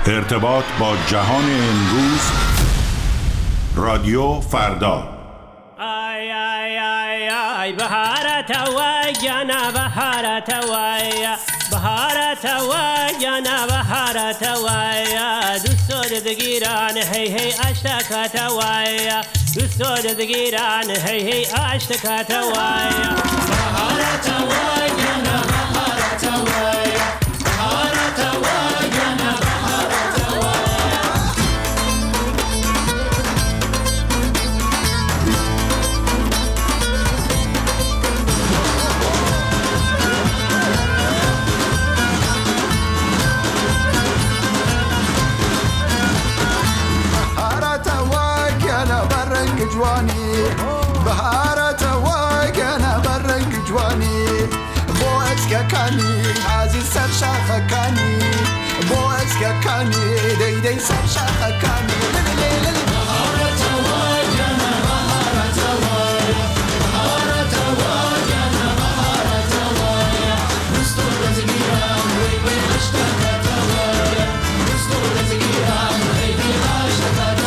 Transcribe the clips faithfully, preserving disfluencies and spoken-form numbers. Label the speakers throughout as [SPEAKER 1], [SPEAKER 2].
[SPEAKER 1] ارتباط با جهان امروز، رادیو فردا.
[SPEAKER 2] آی آی آی آی بهارت وای جانا بهارت وای بهارت وای جانا بهارت وای دوست دگیران هی هی اشتکات وای دوست دگیران هی هی اشتکات وای بهارت وای جانا بهارت وای بهارت وای جانا بهارت وای
[SPEAKER 3] جواني بهارت واقنا برنج جواني بوعتك كاني عزيز سر شاخ كاني بوعتك كاني دي دي سر شاخ كاني بهارت واقنا بهارت واقنا بهارت واقنا بهارت واقنا مستور زغيران وي وي اشتكت واقنا مستور زغيران وي وي اشتكت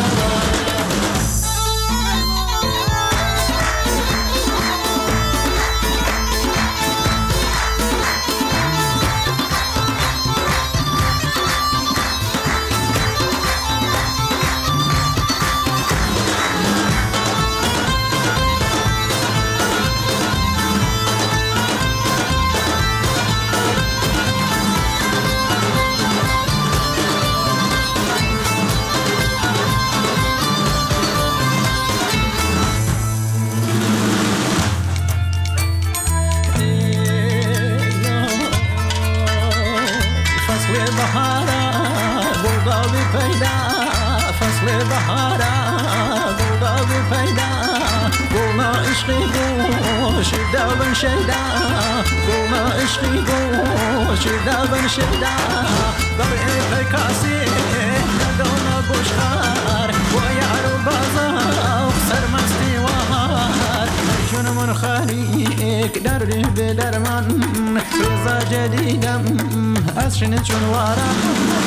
[SPEAKER 3] شدابن شدا قوما عشقی گو شدابن شدا برای فکاسی ندانا گوشخار و یارو بازار سرمستی وهار جون من خالیک در به درمان روزا جدیدم از شن چون وارم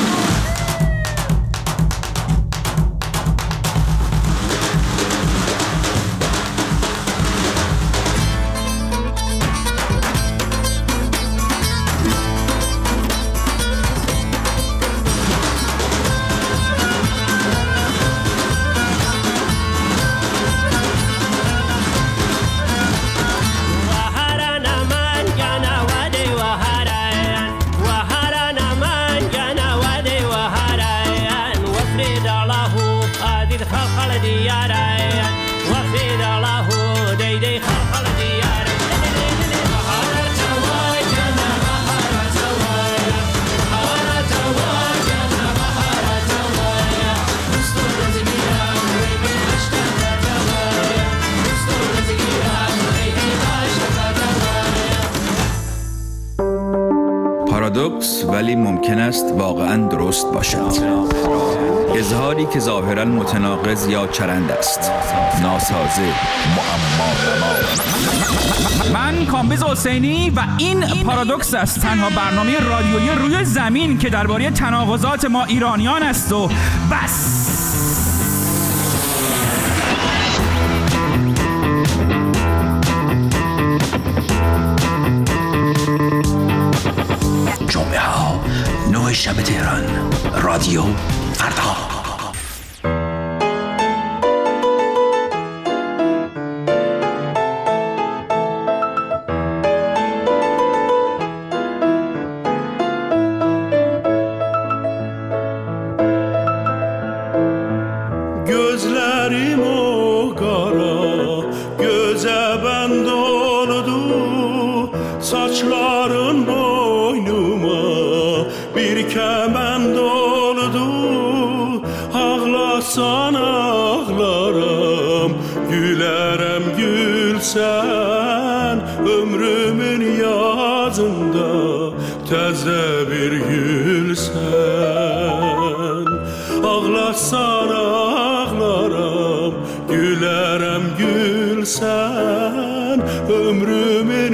[SPEAKER 4] پارادوکس ولی ممکن است واقعاً درست باشد. اظهاری که ظاهراً متناقض یا چرند است. ناسازه، معما.
[SPEAKER 5] من کامبیز حسینی و این پارادوکس است، تنها برنامه رادیویی روی زمین که درباره تناقضات ما ایرانیان است و بس.
[SPEAKER 6] جمعه ها نه شب تهران، رادیو فردا.
[SPEAKER 7] Gözlerim o kara, göze bend oldu, saçların boynuma bir kemend oldu. Ağlasan ağlarım, gülerem gülsen, ömrümün yazında teze bir gülsen. Ağlasan ağlarım, gülerem gülsen, ömrümün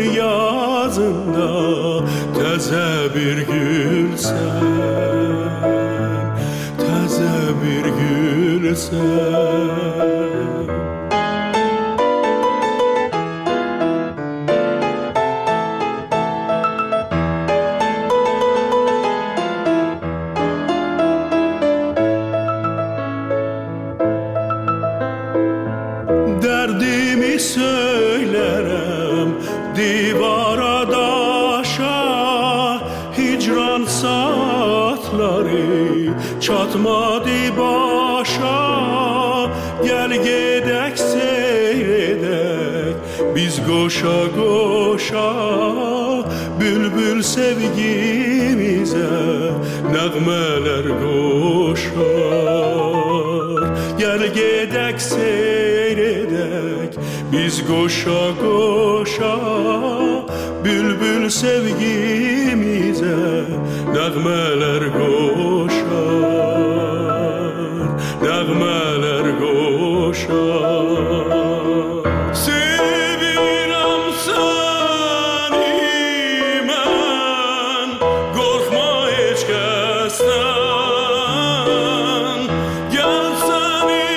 [SPEAKER 7] yazında teze bir gülsen. gülsen. Derdimi söylerim divara daşa, hicran saatleri çatmadı başa. Gel gedek seyredek biz koşa koşa, bülbül sevgimize nəğmələr qoşar. Gel gedek seyredek biz koşa koşa, bülbül sevgimize nəğmələr qoşar, nəğmələr qoşar. Sevirəm səni mən, qorxma heç kəsdən. Gəl səni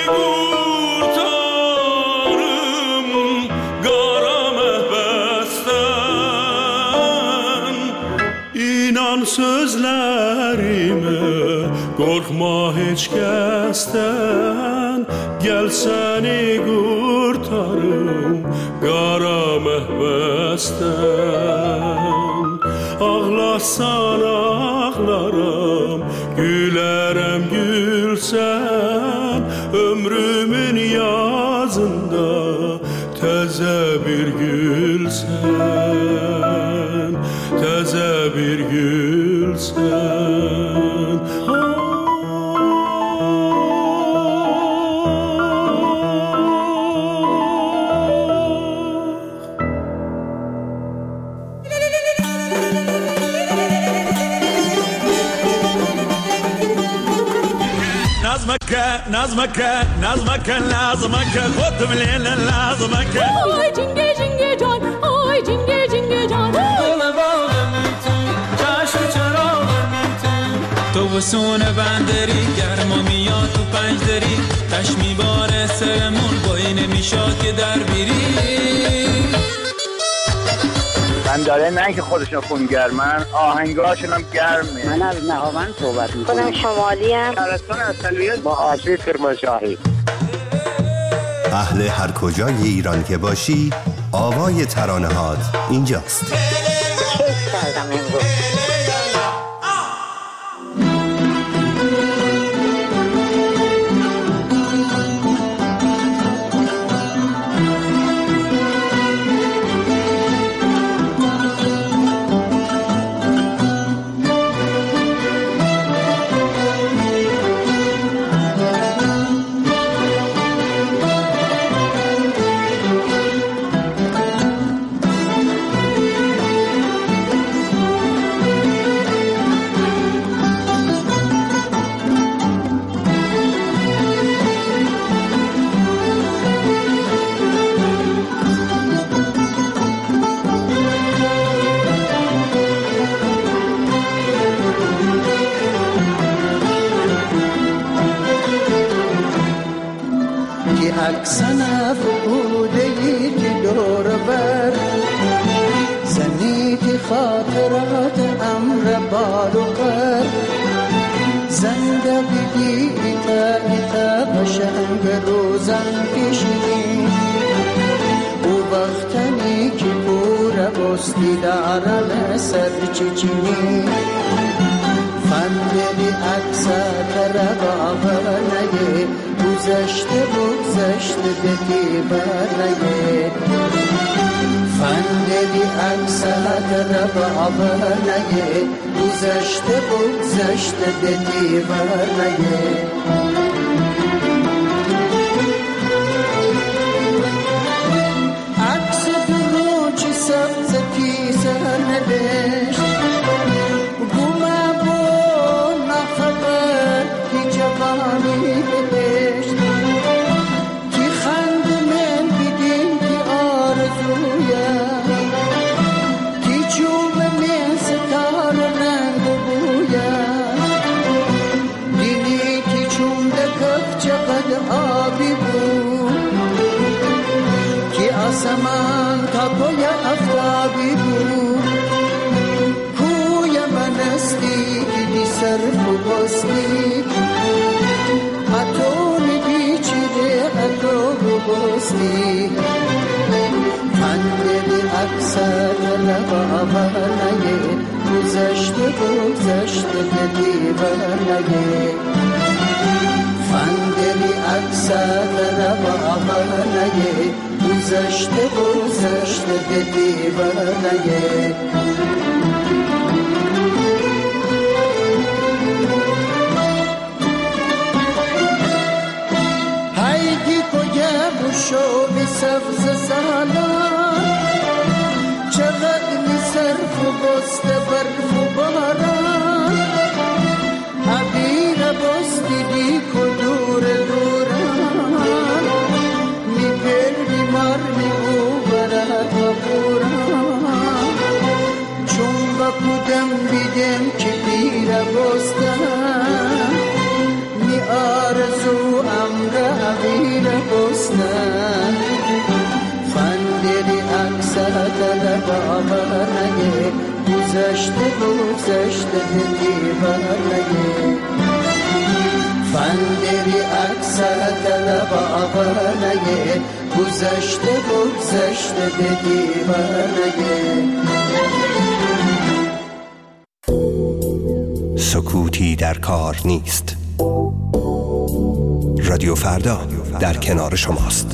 [SPEAKER 7] qurtarım qara məhbəsdən. İnan sözlərimə, qorxma heç kəsdən. Gəl səni qurtarım qara məhbəsdən. Ağlasan ağlaram, gülərəm gülsən. Ömrümün yazında təzə bir gülsən, təzə bir gülsən.
[SPEAKER 8] نظمك نظمك نظمك لازمك خدم ليلة لازمك.
[SPEAKER 9] آی جنگه جنگه جان، آی جنگه جنگه جان.
[SPEAKER 3] دل باغمی تو، چشم چراغمی تو.
[SPEAKER 10] تو وسون بندری گرما میاد تو پنج دری، تش میباره سرمون بایی نمیشاد که در بیری.
[SPEAKER 11] من داره نه که خودشون خونگرمن، آهنگاشون هم گرمه.
[SPEAKER 12] من از نهاوند صحبت میکنم. خودم شمالی ام.
[SPEAKER 11] شهرستان اصلیت با آشوی کرمانشاهی.
[SPEAKER 13] اهل هر کجای ایران که باشی، آوای ترانه‌هات اینجاست.
[SPEAKER 12] کیف کردم امروز.
[SPEAKER 3] عکسن افقودهی که دور بر زنی که خاطرات امر بال و قر زندگی ایتا ایتا بشنگ روزن کشیدی او وقتنی که پور بستی دارن سر چچینی فندلی اکسات ربابا نگه گذشته بگذشته دکی برنگه فندلی اکسات ربابا نگه گذشته بگذشته دکی برنگه عکس درو چی سبز کی سر نبشت صرف و بستی اتون بیچیده اتو بستی فندلی اکثر لبابانه گذشته گذشته دیوانه فندلی اکثر لبابانه گذشته گذشته دیوانه شو بی سبز سالان چقدر می صرف و بسته برف و باران عبیر بستی بی کدور دوران می پر بیمار می او برد و بوران چون با کدم بیدم که پیر بستن می آرزو امر عبیر بستن فندری اکثر لبابانه گذشته گذشته دیوانه فندری اکثر لبابانه گذشته گذشته دیوانه
[SPEAKER 13] سکوتی در کار نیست. رادیو فردا در کنار شماست.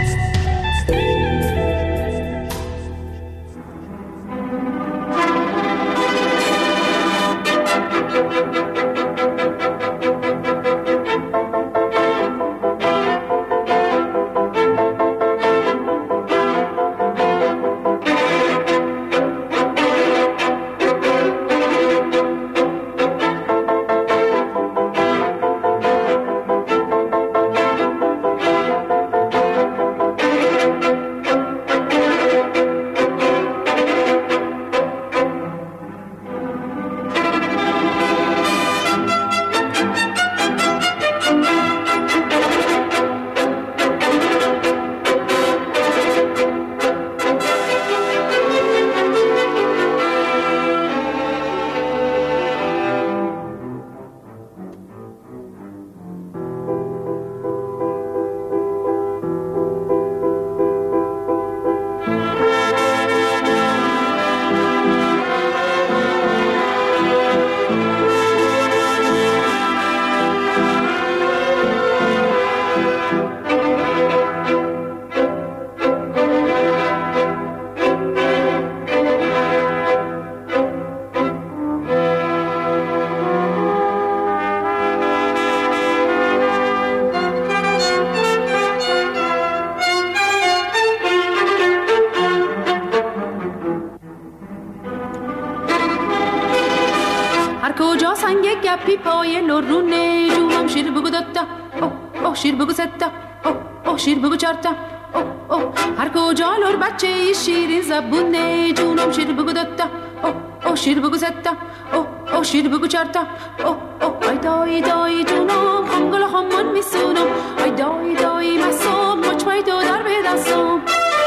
[SPEAKER 9] گپی پای لرونه جونم شیر بگو دادا اوه اوه شیر بگو ستا اوه اوه شیر بگو چارتا اوه اوه هر کجا لور بچه شیرین زبونه جونم شیر بگو دادا اوه اوه شیر بگو ستا اوه اوه شیر بگو چارتا اوه اوه ای دای دای جونم خنگل خمان میسونم ای دای دای مسوم مچ پای تو در به دستم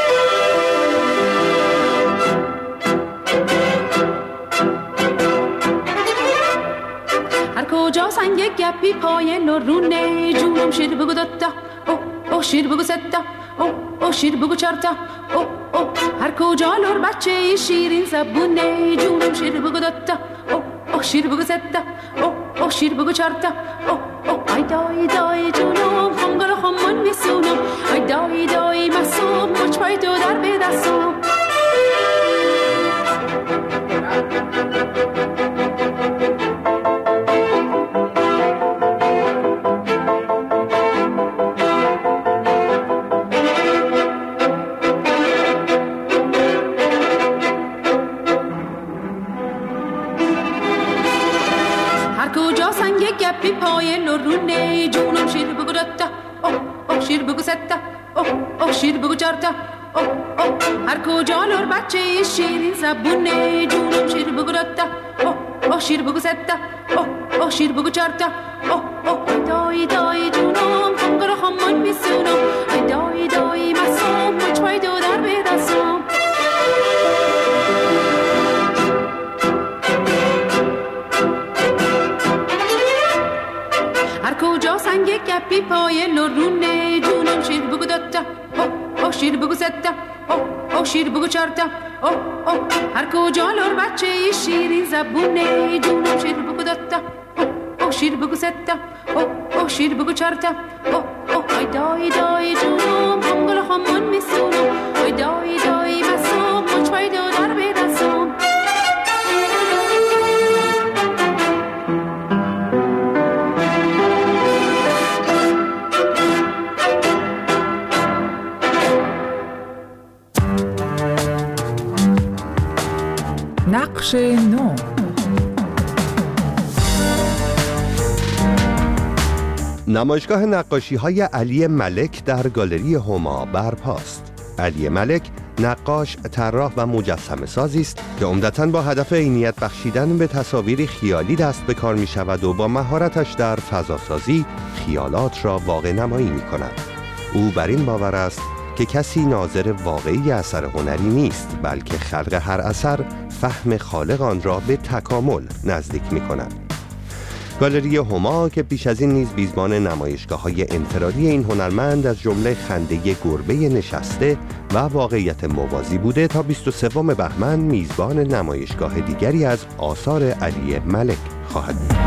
[SPEAKER 9] کجا سنگ گپی پای لرونه جونم شیر بگو دادا اوه اوه شیر بگو ستا اوه اوه شیر بگو چارتا اوه اوه هر کجا لر بچه شیرین زبونه جونم شیر بگو دادا اوه اوه شیر بگو ستا اوه اوه شیر بگو چارتا اوه اوه ای دای دای جونم خنگل خمان میسونم ای دای دای مسوم مچ پای تو در به دستم گپی پای لرونه جونم شیر بگو دادا اوه اوه شیر بگو ستا اوه اوه شیر بگو چارتا اوه اوه هر کجا لر بچه شیرین زبونه جونم شیر بگو دادا اوه اوه شیر بگو ستا اوه اوه شیر بگو چارتا اوه اوه دای دای جونم خنگل خمان میسونم ای دای دای مسوم مچ پای تو در به دستم تا سنگ گپی پای لرونه جونم شیر بگو دوتا او او شیر بگو ستا او او شیر بگو چارتا او او هر کجا لور بچه شیرین زبونه جونم شیر بگو دوتا او او شیر بگو ستا او او شیر بگو چارتا او او ای دای دای جونم منگل خمون میسونم ای دای دای مسوم مچ پیدا در بدسوم
[SPEAKER 14] نقش نو.
[SPEAKER 15] نمایشگاه نقاشی‌های علی ملک در گالری هما برپاست. علی ملک نقاش، طراح و مجسمه سازی است که عمدتاً با هدف عینیت بخشیدن به تصاویری خیالی دست به کار می شود و با مهارتش در فضاسازی خیالات را واقع نمایی می کند. او بر این باور است که کسی ناظر واقعی اثر هنری نیست، بلکه خلق هر اثر فهم خالق آن را به تکامل نزدیک می کند. گالری هما که پیش از این نیز میزبان نمایشگاه‌های انفرادی این هنرمند از جمله خنده گربه نشسته و واقعیت موازی بوده، تا بیست و سوم بهمن میزبان نمایشگاه دیگری از آثار علی ملک خواهد بود.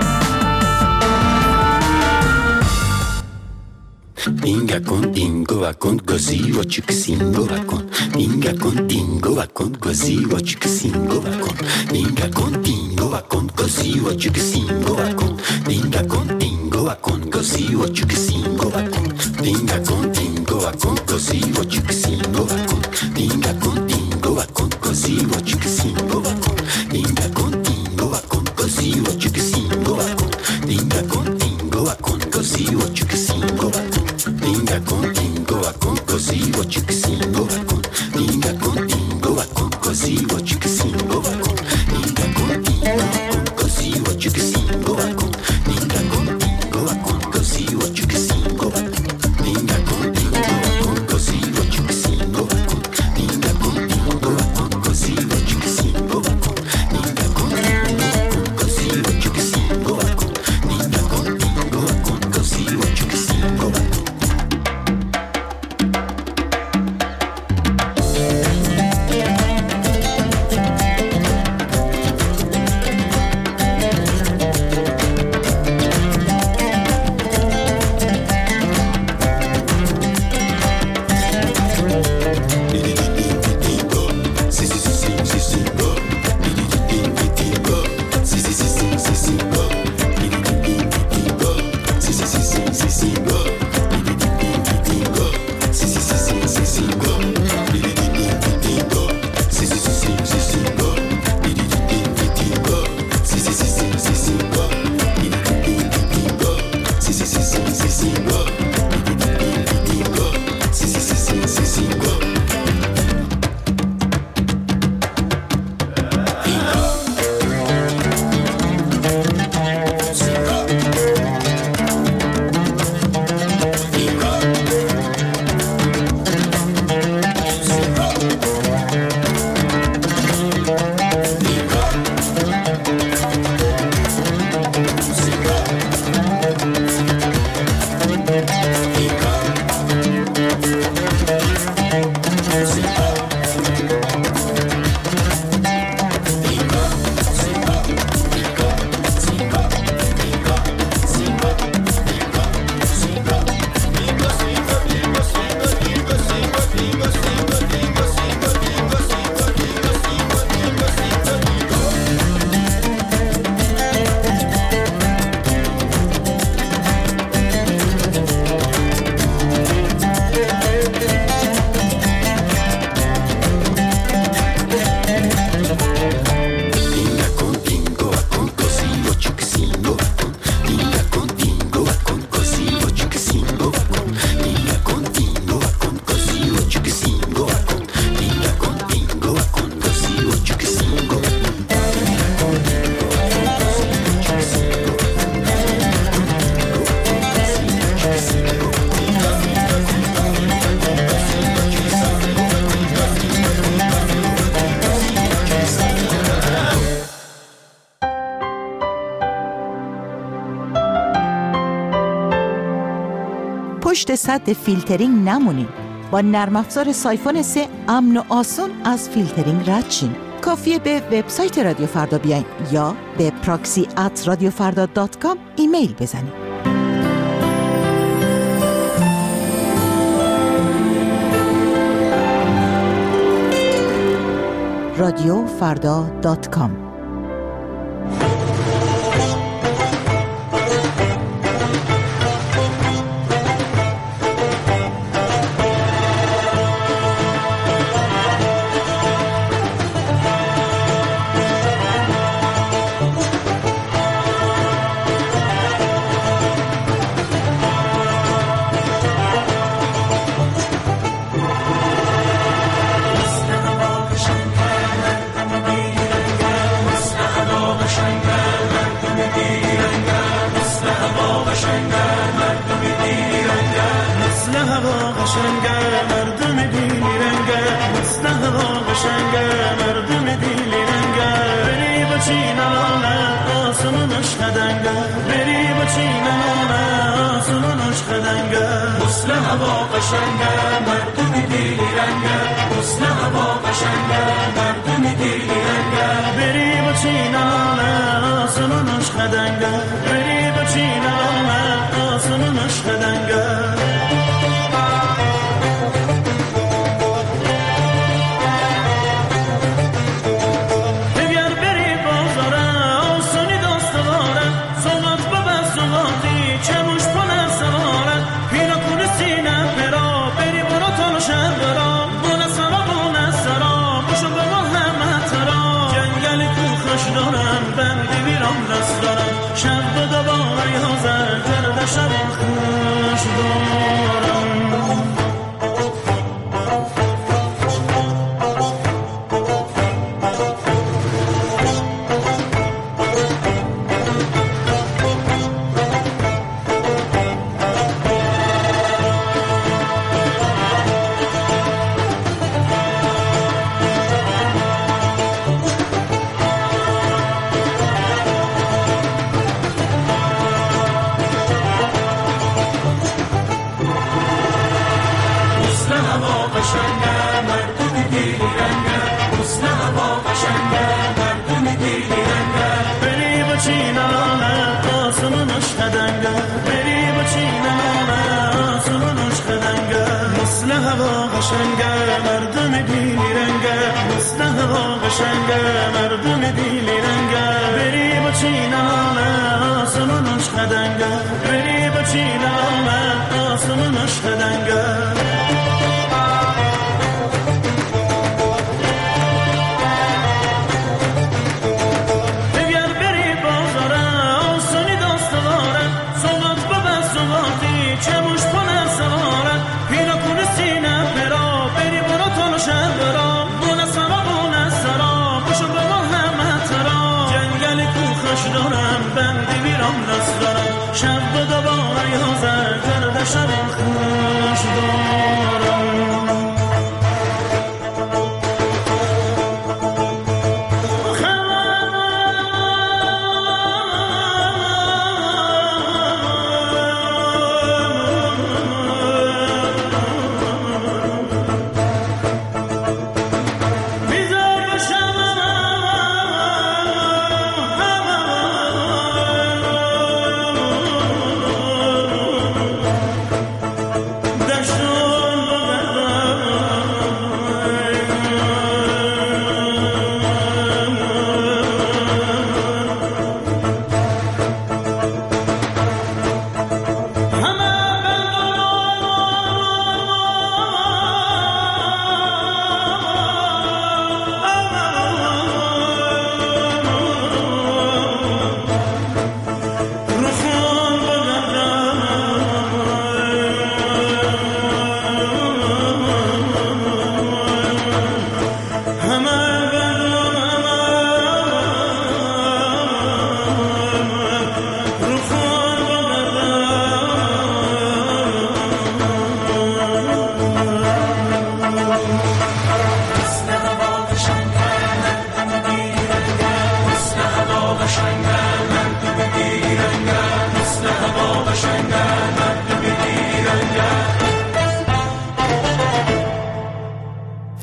[SPEAKER 6] Dinga con dingo va con così va cicasingo va con Dinga con dingo va con così va cicasingo va con Dinga con dingo va con così va cicasingo va con Dinga con dingo va con così va cicasingo va con Dinga con dingo va con così va cicasingo va con Dinga con dingo va con così va cicasingo va con Dinga con dingo va con così va cicasingo va con Dinga con dingo va con così va cicasingo va con Dinga con dingo va con così va cicasingo va con Dinga con dingo va con così va cicasingo va con Dinga con dingo va con così va cicasingo va con Dinga con dingo va con così va cicasingo va con Dinga con dingo va con così va
[SPEAKER 16] پشت سد فیلترینگ نمونین. با نرم افزار سایفون سه امن و آسون از فیلترینگ رد شین. کافیه به وبسایت رادیو فردا بیاین یا به پراکسی ات رادیو فردا دات کام ایمیل بزنین. رادیو فردا دات کام.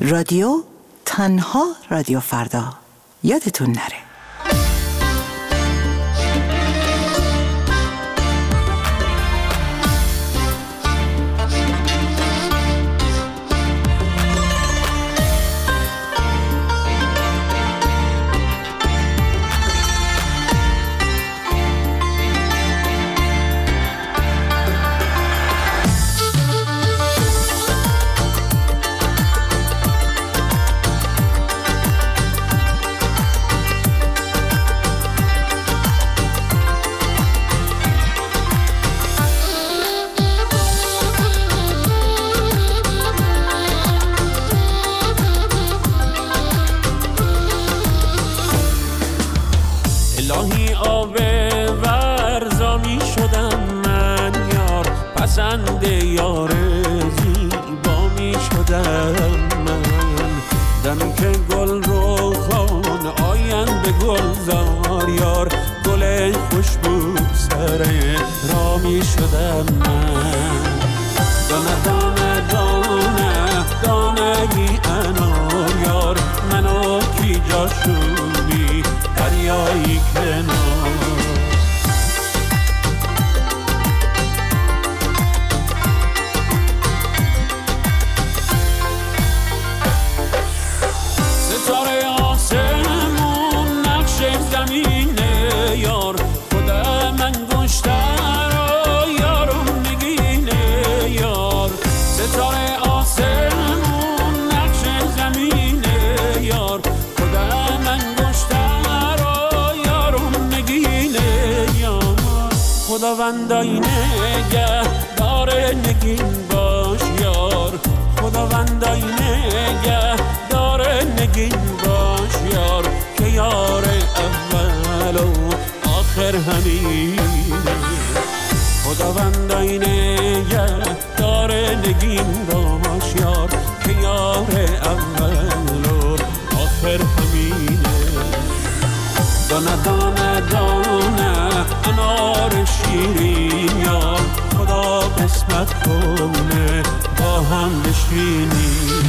[SPEAKER 16] رادیو تنها رادیو فردا. یادتون نره.
[SPEAKER 7] خداوندای نگه داره نگین باش یار، خداوندای نگه داره نگین باش یار، که یار اول و آخر همینه. خداوندای نگه داره نگین باش یار، که یار اول و آخر همینه. دانه دانه دانه انار شیرین یا خدا قسمت کنه با هم بشینیم.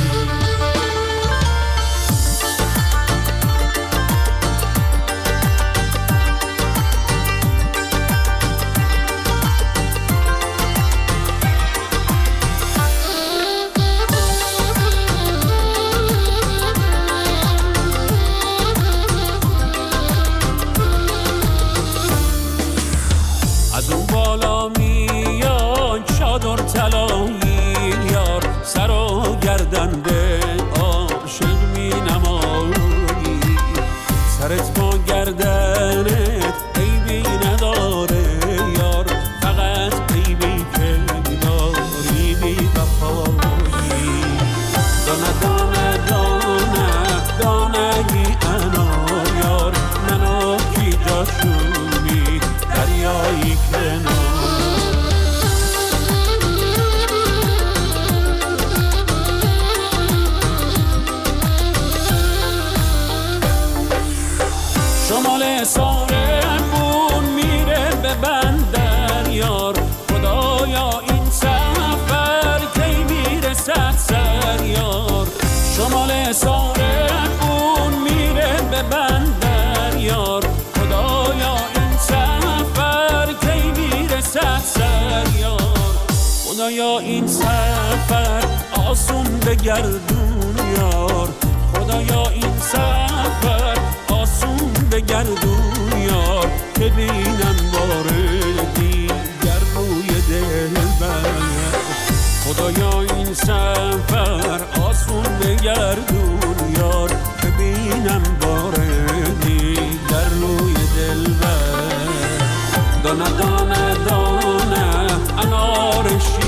[SPEAKER 7] خدایا این سفر آسون بگردون یار، خدایا این سفر آسون بگردون یار، که بینم بار دیگر روی دلبر. خدایا این سفر آسون بگردون یار، که بینم بار دیگر روی دلبر. دانه دانه دانه انار شیرین